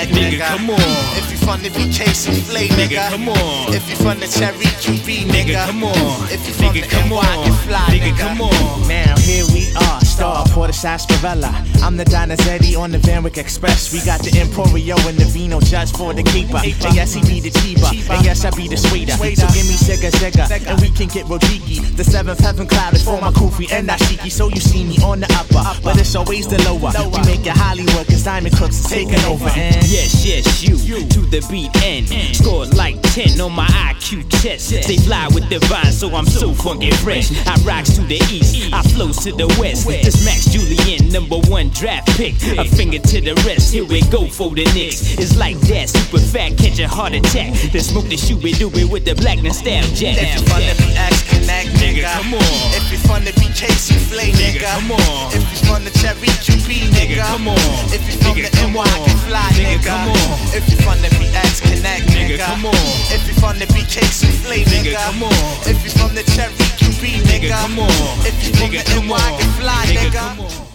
connect, nigga. Come on. If you from the BK Soufflé, nigga. Come on. If you from the Cherry QB, nigga. Come on. If you from the NY, get fly, nigga. Come on. Now here we are, star Porter Sarsaparilla. I'm the Donizetti on the Van Wyck Express. We got the Emporio and the Vino just for the keeper. And yes, he be the cheaper. And yes, I be the sweeter. So give me Sega, and we can get Rodiki. The seventh heaven cloud is for my Kufi and Ashiki. So you see me on the upper, but it's always the lower. We make it Hollywood, cause Diamond Crooks is taking over. And yes, you to the beat and scored like 10 on my IQ test. They fly with the vine, so I'm so funky fresh. I rocks to the east, I flows to the west. This Max Julian, #1 draft pick. A finger to the rest, here we go for the Knicks. It's like that, super fat, catch a heart attack. Then smoke the shoe, we do it with the black nostalgia. If you from the BX Connect, nigga, come on. If you from the BK Soufflé, nigga, come on. If you from the Cherry QB, nigga, come on. If you from the NY, get fly, nigga, come on. If you from the BX Connect, nigga, come on. If you from the BK Soufflé, nigga, come on. If you from the Cherry QB, nigga, come on. If you from the NY, get fly, nigga, come on.